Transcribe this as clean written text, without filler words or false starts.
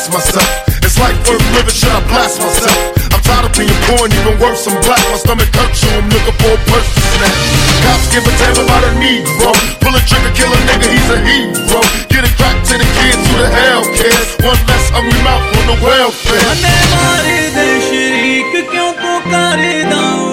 ask myself, it's life worth living, should I blast myself? I'm tired of being poor and even worse, I'm black. My stomach hurts, so I'm looking for a purse to snatch. Cops give a damn about a Negro. Pull a trigger, kill a nigga, he's a hero. Get it back to the kids who the hell cares. One less hungry mouth on the welfare.